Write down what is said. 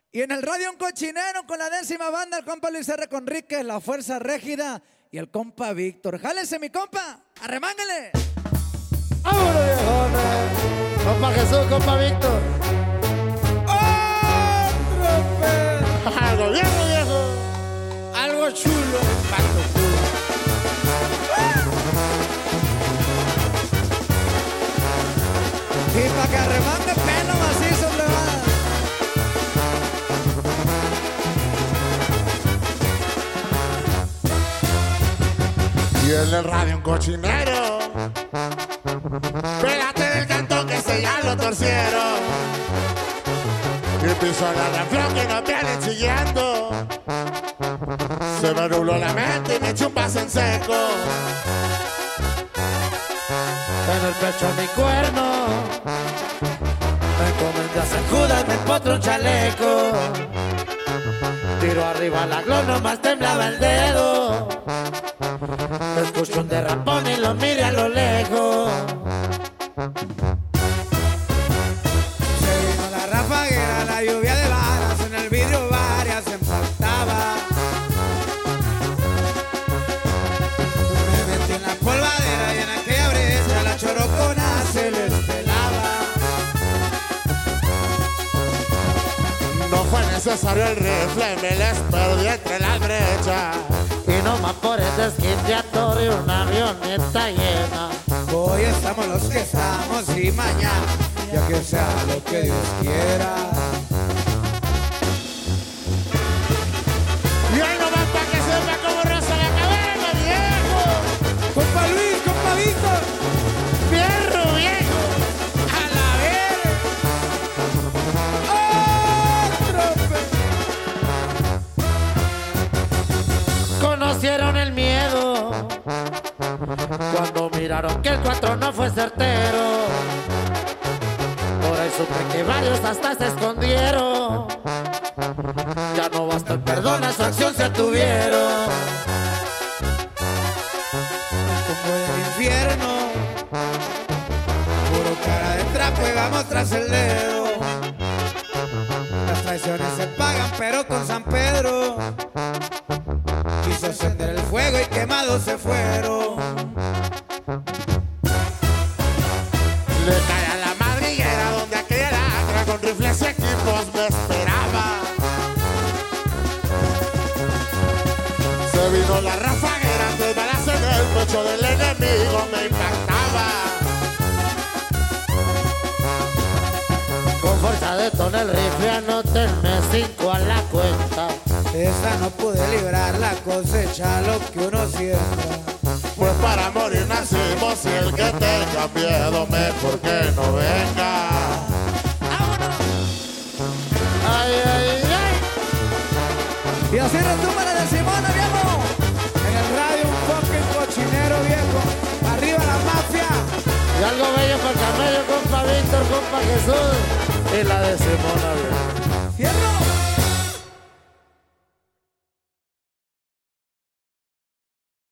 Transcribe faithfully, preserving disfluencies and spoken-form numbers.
Y en el radio un cochinero con la décima banda, el compa Luis R. Conríquez, la Fuerza Régida y el compa Víctor. Jálese mi compa, arremángale. ¡Vámonos, viejones! Compa Jesús, compa Víctor. ¡Otro pe! Algo viejo, viejo. Algo chulo, pato culo. Y pa' que arremangue pelo macizo, plebada. Y en el radio un cochinero. Pégate del cantón que se ya lo torcieron. Y piso la ranflón que nos viene chillando. Se me nubló la mente y me eché un paso en seco. En el pecho mi cuerno. Me encomendé a San Judas, me empotro un chaleco. Tiro arriba la glow, nomás temblaba el dedo. Escucho un derrapón y lo mire a lo lejos. Se vino la rafaguera, la lluvia de balas, en el vidrio varias se empaltaba. Me metí en la polvadera y en aquella brecha la chorocona se les pelaba. No fue necesario el rifle, me les perdí entre las brechas. Y nomás por ese esquinteatorio una avioneta llena. Hoy estamos los que estamos y mañana, ya que sea lo que Dios quiera. Y hoy nomás pa' que sepa cómo roza la cabeza, viejo. Compa Luis, compa Víctor, Fierro, viejo. a la vez. Otro pe- Conocieron el miedo cuando miraron que el cuatro no fue certero. Por ahí supe que varios hasta se escondieron. Ya no basta el perdón, a su acción se atuvieron. Como del infierno, puro cara de trapo y vamos tras el dedo. Las traiciones se pagan pero con San Pedro. Quiso encender el fuego y quemados se fueron. Le cae a la madriguera donde aquella lacra con rifles y equipos me esperaba. Se vino la rafaguera, tres balas en el pecho del enemigo me impactaba. Con fuerza detona el rifle, anótenme cinco a la cuenta. Esta no pude librar la cosecha, lo que uno siembra. Pues para morir nacimos y el que tenga miedo mejor que no venga. Ay, ay, ay. Y así retumba la de Simona, viejo. En el radio un fucking cochinero, viejo. Arriba la mafia. Y algo bello para el camello, compa Víctor, compa Jesús. Y la de Simona, viejo. ¡Fierro!